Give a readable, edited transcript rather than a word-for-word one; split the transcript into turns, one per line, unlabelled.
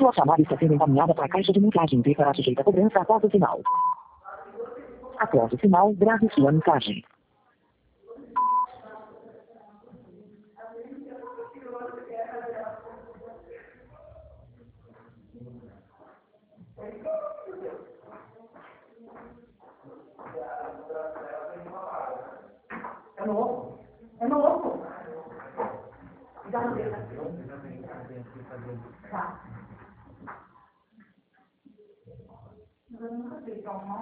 Sua chamada está sendo encaminhada para a caixa de mensagem e será sujeita a cobrança após o sinal. Após o sinal, grave sua mensagem.
É novo. É novo. Já não deixa. Tá. Eu nunca sei, então,